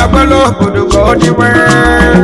Gabalo, Budu, Body, where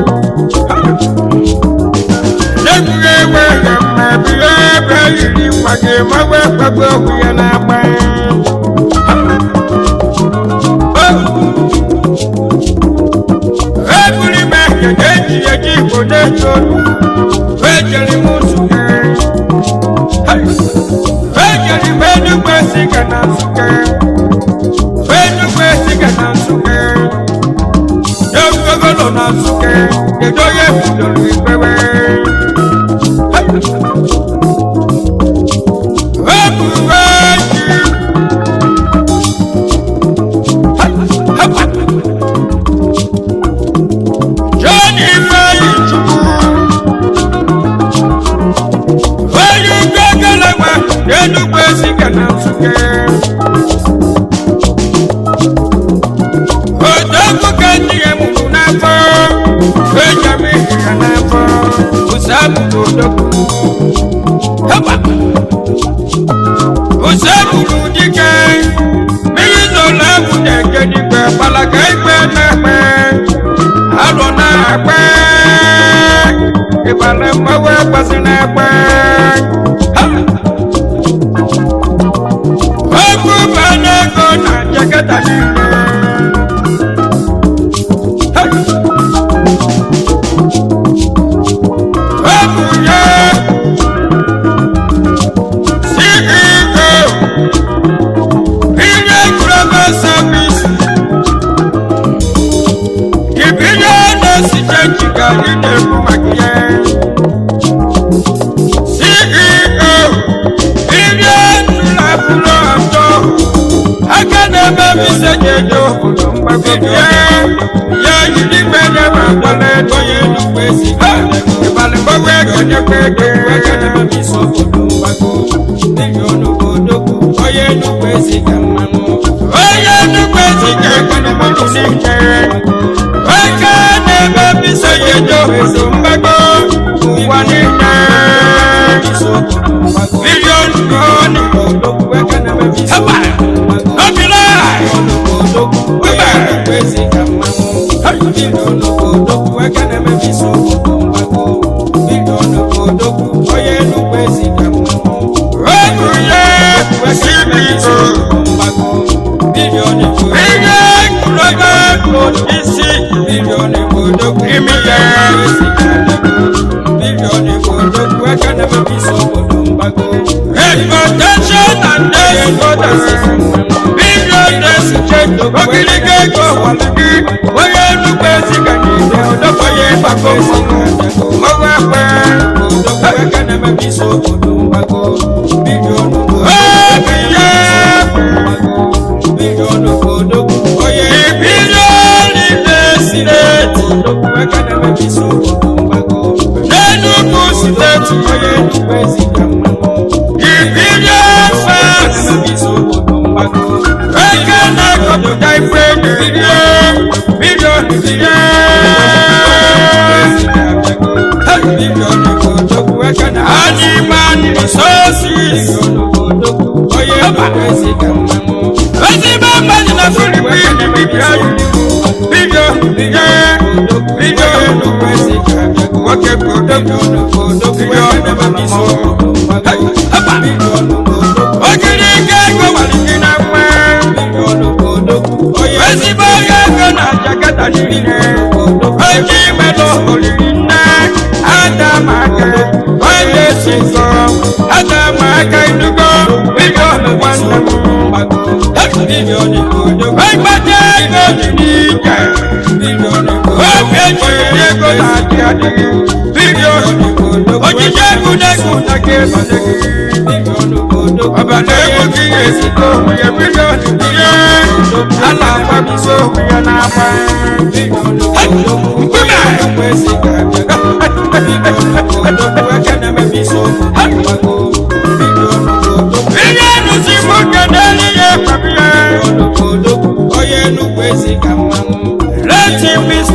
let him be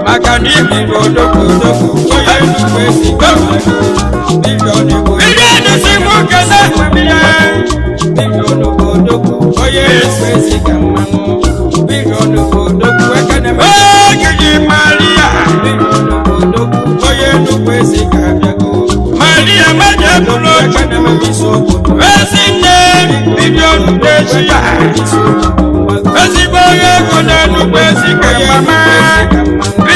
Akani Bodoku, Oye, Kwesi, Billion, Simukasa, Billion, Bodoku, Oye, Kwesi, Billion, Bodoku, Ekanema, Maria, Billion, Bodoku, Oye, Kwesi, Maria, Majabulo, Ekanema, Biso, Resine, Billion, Desia, Resiboye, Konanu, Kwesi, Mama.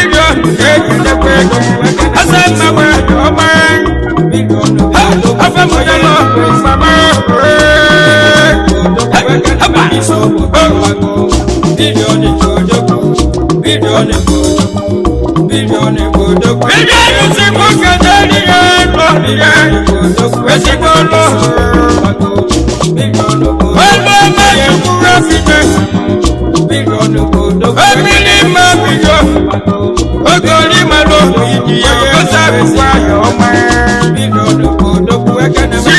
Ogori malo idiye ko sabe wa yo ma billion ko do ku e kana ma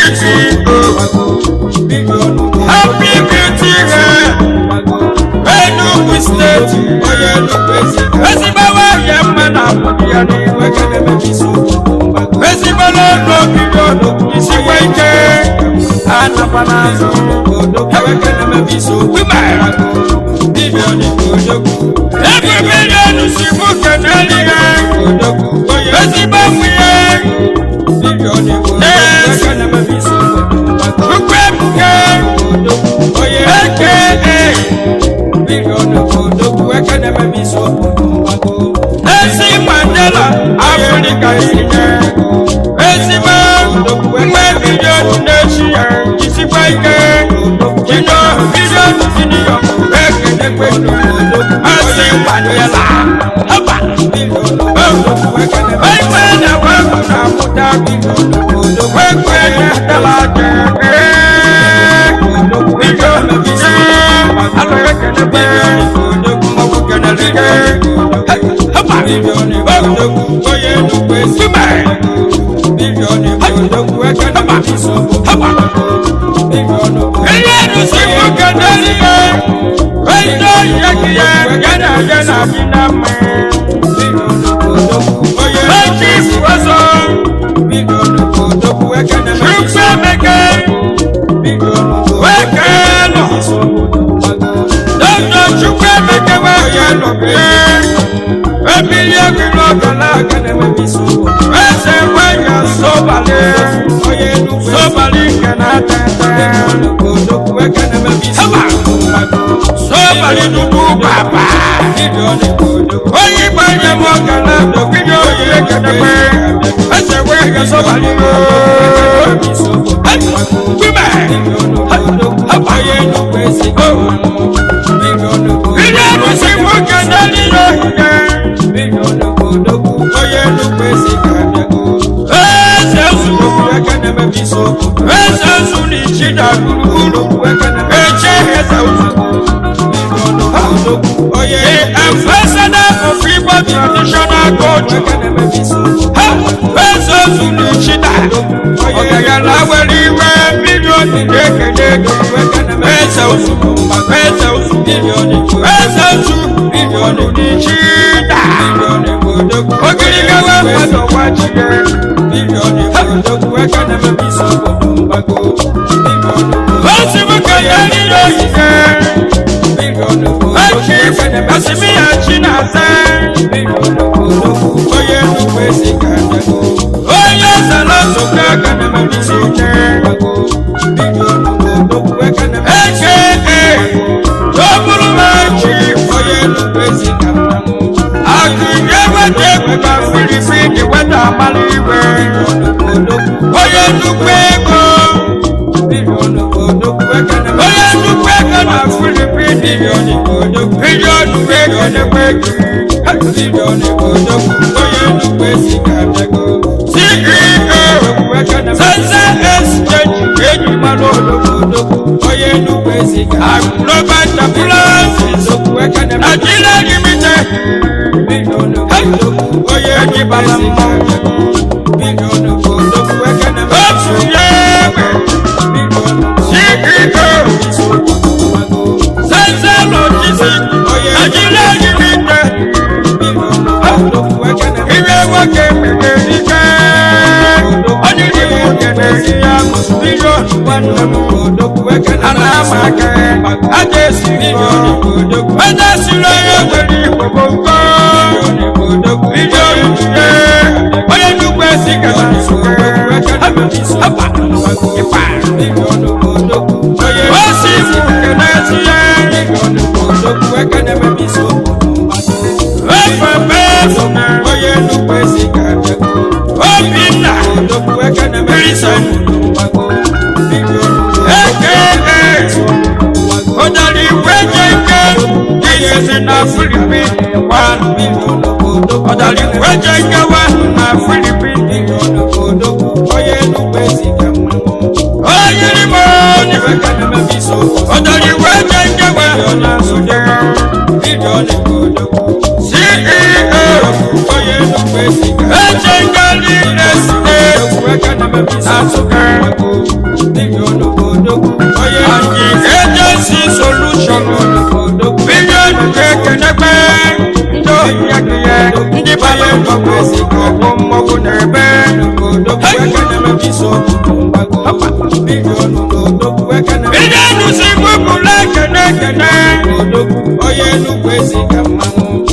happy beauty Enugu state oye no kwesi kwesi bawa ye mana ya no we kana ma biso kwesi malo no billion isi we ke ana bana so ko do ku e kana ma biso we ma billion ko do ku billion si mo kana ni Esi ba muye, billion ko kana ma biso ukwe muke, oye eke, billion ko do ku kana ma biso Esi Mandela, Africa ine, esi ba mwe billion nation, isi ba ike, kino billion siniyo, eke ne kwe Esi Mandela, haba billion. million one anamaka ajesi million ajesi lóye pẹ̀lú ìgbòho million oye dúpẹ́ sí kẹta ó sì mú kẹlẹ́ sí ẹ ẹ̀fẹ̀ bẹ́ẹ̀ oye dúpẹ́ sí kẹta ó bí nà kírísẹ̀ Odari wejenge kiyeze na Philippines 1 million Odari wejenge wa na Philippines oye nupesi kama oye limo ni wekana mabiso Odari wejenge wa na Sudan million CEO oye nupesi kama wejenge ni nesne wekana mabiso Sudan million oye agency solution billion kekenebe ndo yakiye ndi bale kwesi ko mogo nebe kekenebe biso billion si bubula kenekene oye nu kwesi kama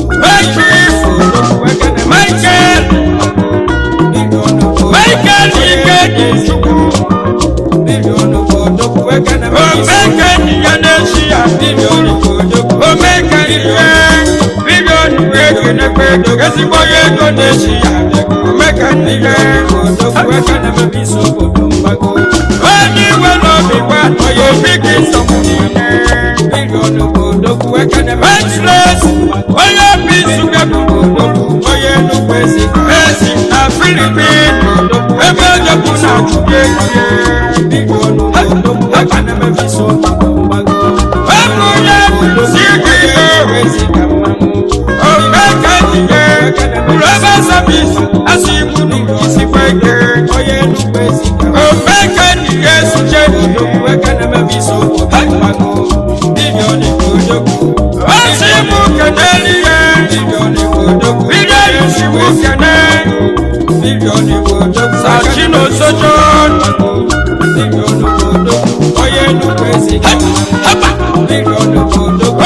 Michael Ikeke billion Omeka niyanesia billion Omeka niye billion wekenekwe dogesi boye donesia Omeka niye Omeka nemebiso bodombago Oni welo biwa oye bigi somune billion bodoku wekenebe Express oye bisu gebu oye nukwesi Esi na Philippines Ebe jepuna chuye billion Akana mefiso kumbago Akuya siki wezi kamamu Omeka niye Uraba sabisu Asimuni isikweke Oye nukwezi kamamu Omeka niye sujebu Akana mefiso kumbago Bilioni kudoku Asimu kaneliye Bilioni kudoku Bilioni simu kaneliye Bilioni kudoku Sakino sojon Bilioni kudoku Oye nukwezi hapa million kudoku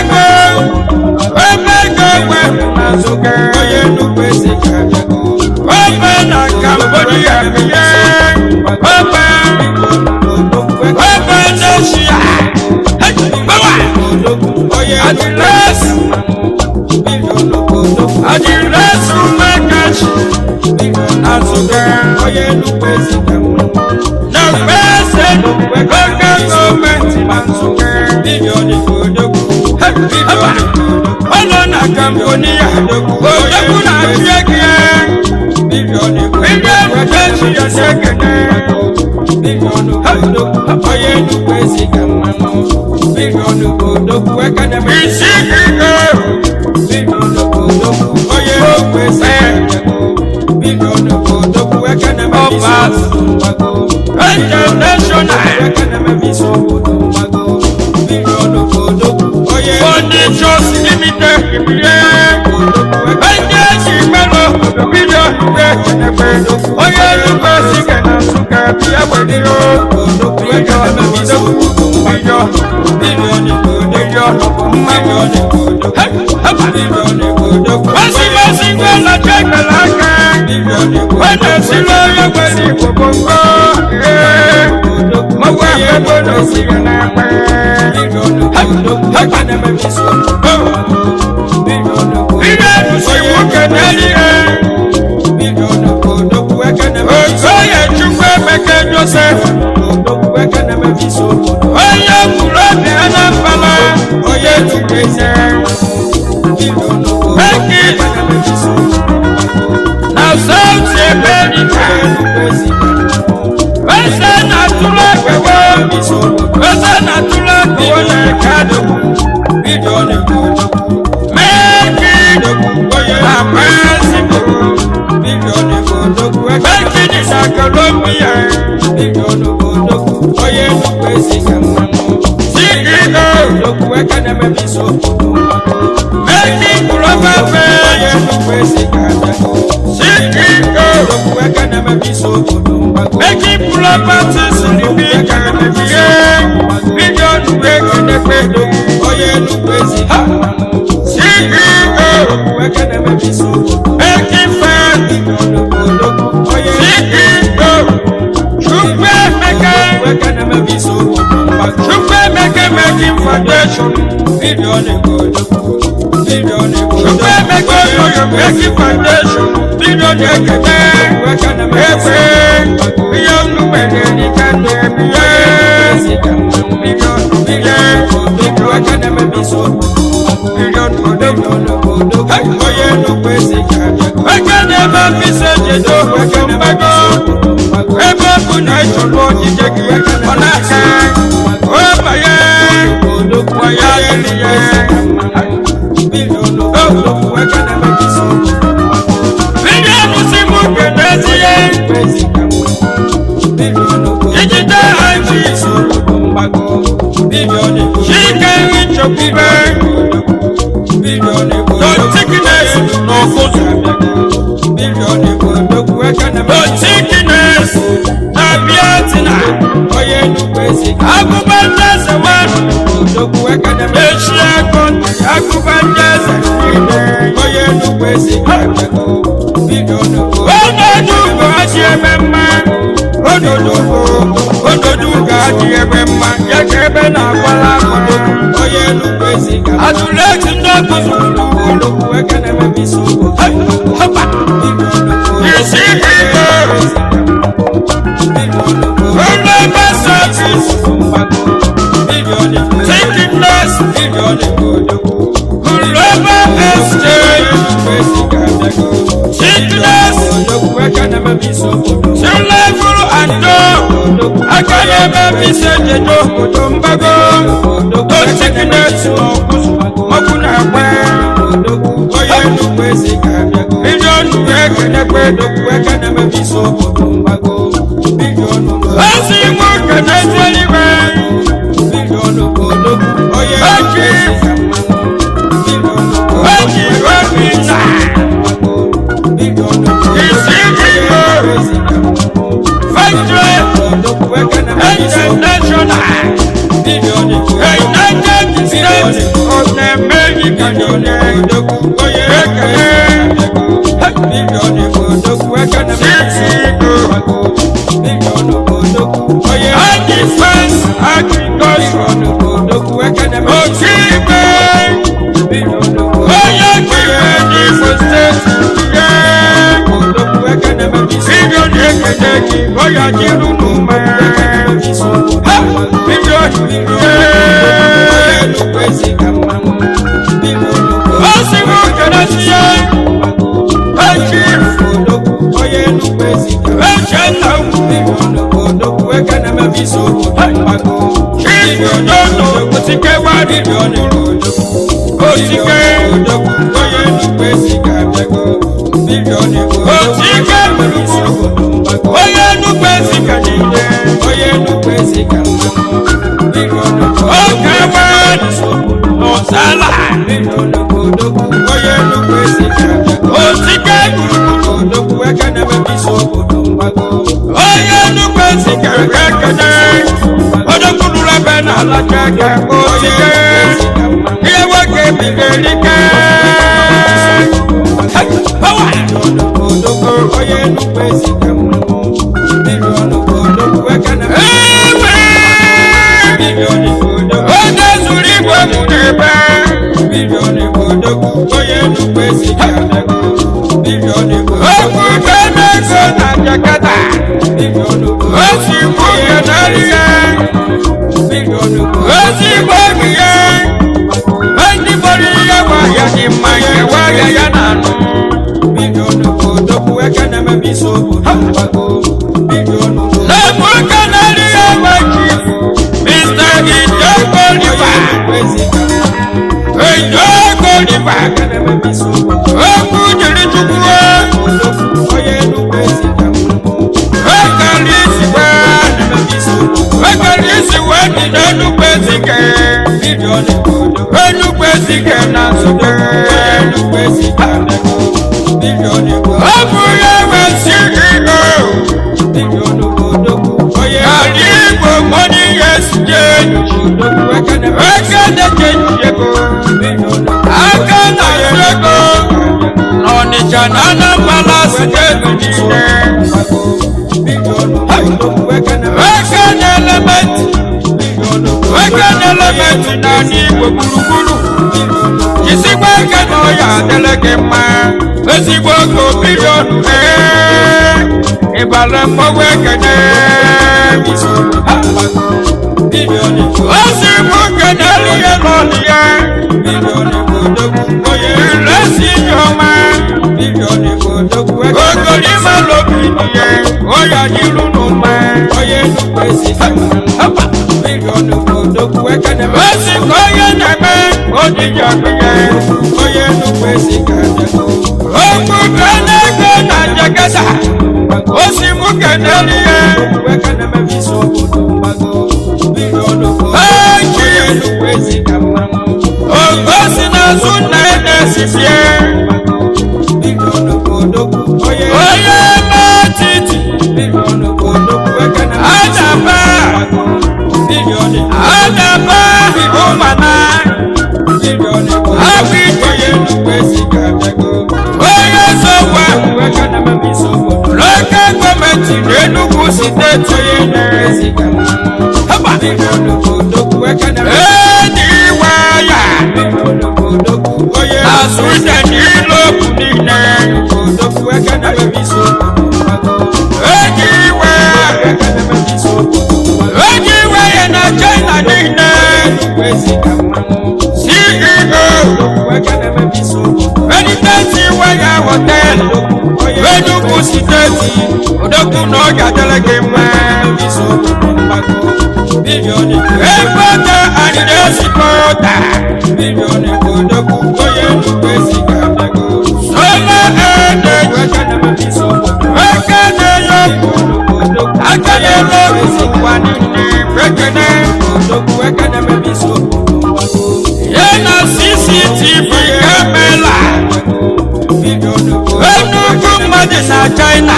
Omega wenazuke Oye nukwezi kajago Ope na Cambodia Ope Asia Oye adiles Adiles umekashi Azuke Oye nukwezi kajago No pese Oke gomenti Azuke Bilioni kudoku Bilioni Ono na Cambodia Odoku na Jekia Bilioni Bilioni ya sekene Bilioni kudoku Oye nukwezi kamamu Bilioni kudoku Wekane misiki Bilioni kudoku Oye nukwezi Bilioni kudoku Wekane misiku International Wekane misiku Bilioni kudoku Oye Furnitures Limited Ende Shimelo Bilioni Wekane Oye nukwezi kena suka Biya wediro Bilioni misiku Bilioni kudoku Bilioni kudoku Bilioni kudoku Wasi ngala chekelaka Wende silo ya kweli kubongo Mawa kebono siya na kwe Hakane mebiso Bilioni siwuke neliye Bilioni kudoku wekane mebiso Oye chukwe beke Joseph Kudoku wekane mebiso Oye kulobe anapala Oye chukese Bilioni kudoku wekane mebiso Now South America Wese na tula kwewe Wese na tula kwewe kado Bilioni kudoku Meki Oye amesi Bilioni kudoku Meki ni sa Colombia Bilioni kudoku Oye nukwezi kamamu CEO Kudoku wekane mebiso Meki kuloba fe Oye nukwezi kamamu CEO Kudoku wekane mebiso Meki properties siri bi kẹrẹmẹbiye mílíọ̀nù wẹ́kẹ̀dẹ́gbẹ́ oyè nukwezi CEO making fair CEO Chukwemeke making foundation Chukwemeke making foundation Oh, yeah. ekene chenjego aka na ego n'Ọnịcha na Anambra steeti niile ekene element na n'Igbo gburugburu jisikwa ekene ọya adịla gị mma ezigbo ogo biliọnụ ịbara mmọnwụ ekene osi mụ kenelu ya n'ọlụ ya ilesi ijeọma ogolima lobi ihe ọya n'ilu n'ụma osi ka onye na-eme odiji ọgụnye okwu ka na-ego na njegeda osi mụ kenelu ya ogosi n'azụ nna ya na-esifie onye metiti adaba ụmana abụ itoye onye sowa n'oke gọọmenti n'Enugu steeti ediwaya azụ ide n'ile okwu niile ejiwe ya na China niile CEO Editati waya hotel Enugu steeti odogwu na ọ ga-adịrị gị mma ekweta anyị esikọta sola ede ekene yọkụ akele lọrụsikwa niile ekene ya na CCTV kamera Enugu mmadụ na China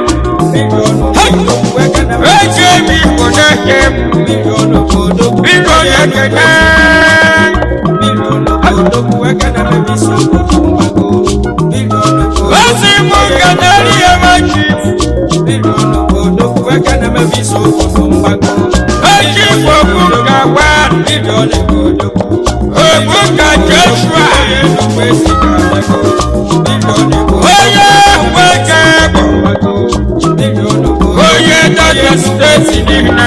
eji Igbo na-eke biko ekene osi mụ keneri emechi eji okwu ka gwa ogbu ka Joshua onye nweke bụ onye Delta steeti niile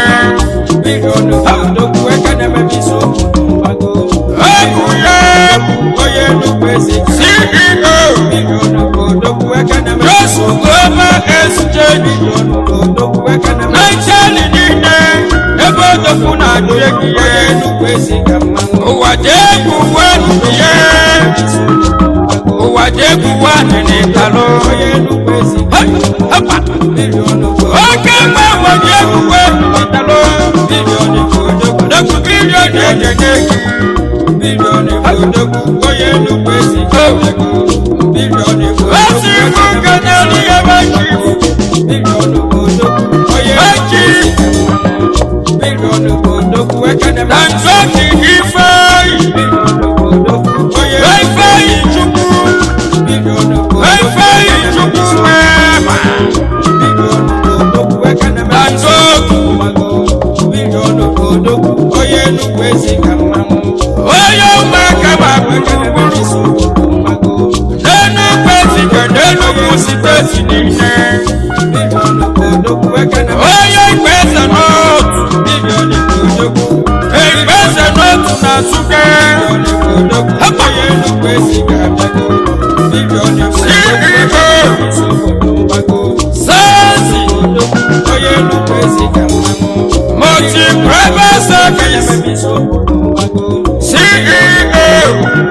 egwu ya CEO Jos Global Exchange Nigeria niile ebe odogwu na-adụ egiye ụwa jegwu wenu ya ụwa jegwu wanu n'ịtalụ oke mgbe ụwa jegwu wenu n'ịtalụ odogwu biliọnụ ejenye gị osi mụ kenelu ya mechi na nzọki Ifeanyi Chukwu mema na nzọki onye ụmụaka ma gburugburu n'Enugu n'Enugu steeti niile onye Igweze n'otu Igweze n'otu na Nsukka Sazi Multi Private Service CEO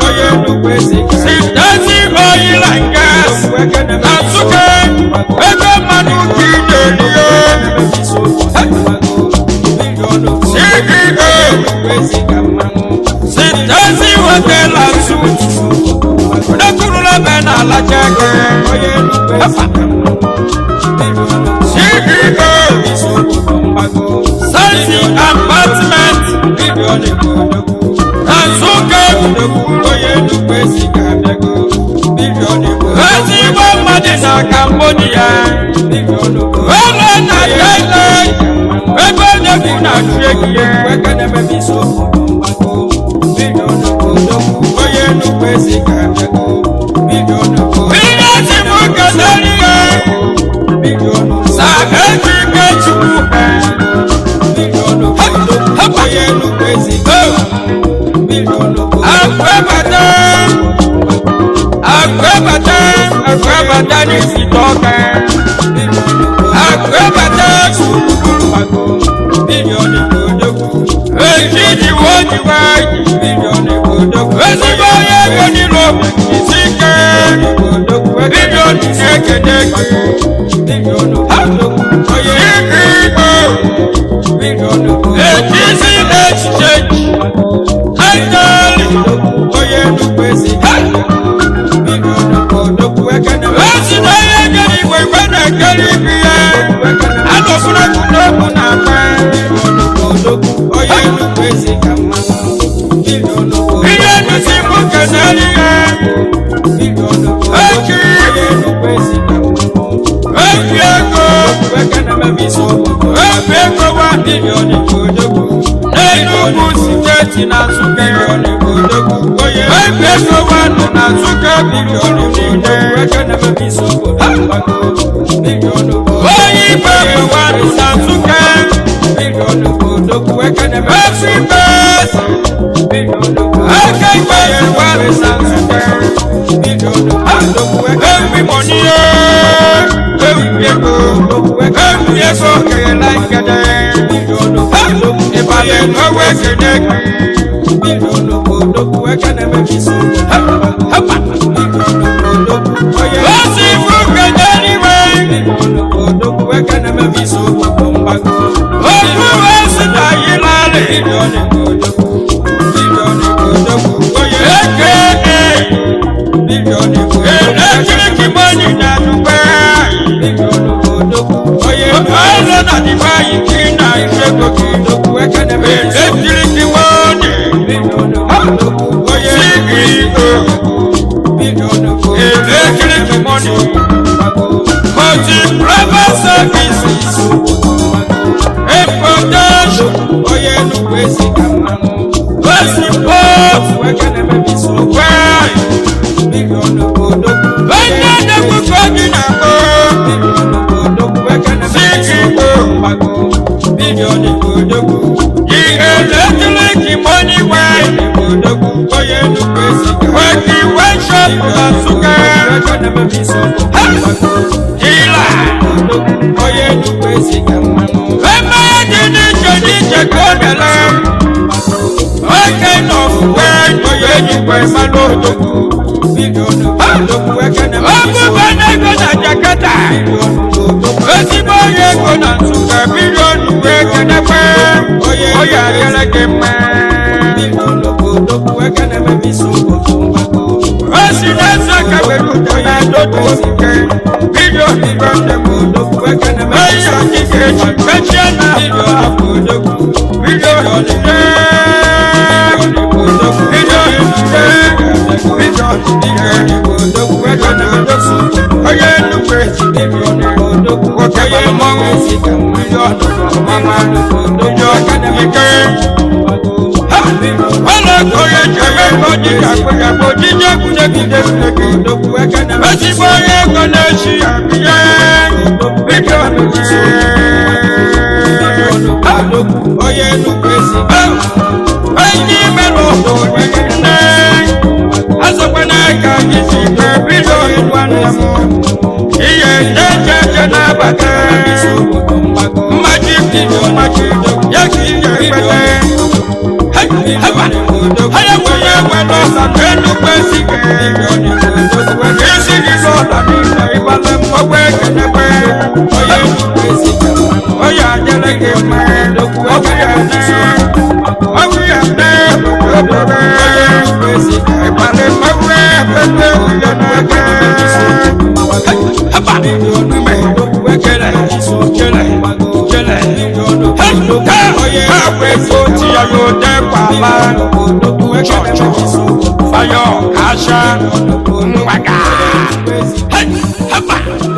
Sidati Oil and Gas na Nsukka ebe mmanụ kidelio CEO Sidati Hotel and Suites odekurula be na alachake CEO Sansi Apartment bilion ego Azuka onye nnukwu esi ga-abịago bilion ego ezigbo mmadụ na Cambodia bilion ego ọla na Thailand ebe onye na-achụ egiye eke na-emebi isi obodo mgbago bilion ego onye nnukwu esi ga-abịago bilion ego ihe ezigbo kedere ihe bilion sa ejike chukwu bilion onye nnukwu esi agbẹ́bàtà ní ìsìtọ́kẹ́ agbẹ́bàtà ṣùgbọ́n bílíọ̀nù ìgbòdókù èyí ni wọ́n ti wá bílíọ̀nù ìgbòdókù èsìgbọ́ yẹ kó nílò ìsìnkẹ́ bílíọ̀nù ṣẹ́kẹ̀dẹ́kẹ́ bílíọ̀nù ìgbòdókù ìgbìgbò bílíọ̀nù èyí sí exchange àìdáàlì oyè dùgbò èsì bílíọ̀nù ìgbòdókù ẹ̀kẹ́nẹ̀ èsì náà yẹ kẹ́lí ìwé ìwẹ́nẹ̀ kẹ́lí ibi yẹ alòfúnà kùdókù náà pẹ́ bílíọ̀nù ìgbòdókù oyè dùgbò èsì kàmá bílíọ̀nù ìgbòdókù sí mú kẹ́sẹ́lì yẹ bílíọ̀nù ìgbòdókù oyè dùgbò èsì kàmá èfi ẹ̀kọ́ ẹ̀kẹ́nẹ̀ mẹ́bí sọ èfi ẹ̀kọ́ wá bílíọ̀nù ìgbòdókù Enugu siteti na Nsukka bilion ego oye ebe ego wanu na Nsukka bilion niile ekene mebi so mgbago bilion oye ibe ego wanu na Nsukka bilion ego ekene mebi best bilion eke ibe ego wanu na Nsukka bilion ewi money ewi ego kere like bilion ìbàlẹ̀ lọ́wọ́ ẹ̀kẹ́dẹ́ bílíọ̀nù òdòkú ẹ̀kẹ́dẹ́ mẹ́bí sí bílíọ̀nù òdòkú ọyẹ ó sì fún kẹ́dẹ́ níwẹ̀ bílíọ̀nù òdòkú ẹ̀kẹ́dẹ́ mẹ́bí sí gbogbo ńgbàgbọ́ ojú ẹ̀sìn láyé lálẹ́ bílíọ̀nù òdòkú ọyẹ ẹ̀kẹ́dẹ́ bílíọ̀nù òdòkú ẹ̀lẹ́kìrìkì mọ́nì dàdúgbẹ́ bílíọ̀nù òdòkú ọyẹ ọ̀rọ̀ nàdí báyìí kí náà ìṣègùn kì í dókú electric money electric money multi-private services importation oye nnukwu esi ka mmanụ export well biliọnụ odogwu onye na-ekwukọ gị na-akpọ biliọnụ odogwu CEO biliọnụ odogwu electric money way oye nnukwu esi weki workshop na Nsukka jila oye nnukwu esi ka mmanụ ebe dị n'iche n'iche ka ọ bịara oke nọfuwe oye nnukwu mmanụ odogwu ọbụba n'ego na Jakarta ezigbo onye ego na Nsukka biliọnụ ekenekwe oye adịla gị mma o si na-eze ka were ụjọ ya dodo osike biliọnụ oyi ọdịga eji mechie na biliọnụ onye nnukwu ezi nwoke bara mmọnwụ biliọnụ mama onye ọkanike ọlọ́kọ̀ọ́yẹ jẹ́mẹ́ kọjí àpẹyàpọ̀ jíjẹ́ kúndégúndé ezigbo onye ego na-echi àbíyẹ́ biliọnụ onye nnukwu ezi onye imelụ obodo nne azọkwana ka gị si kpe biliọnụ nwanne m ihe ejeje na-abata mmaji biliọnụ ya ka ihe ekpete haya mwenye mwendo sa nnukwu esike isi gị zọla n'ime ịgbale mgbagwe kenekwe onye nnukwu esike onye ajele gị mma ọgwụ ya nne obodo onye nnukwu esike ịgbale mgbagwe pete uye n'aka ekele wego ti ya yo de kwala chocho fayo asha mwaga hey haba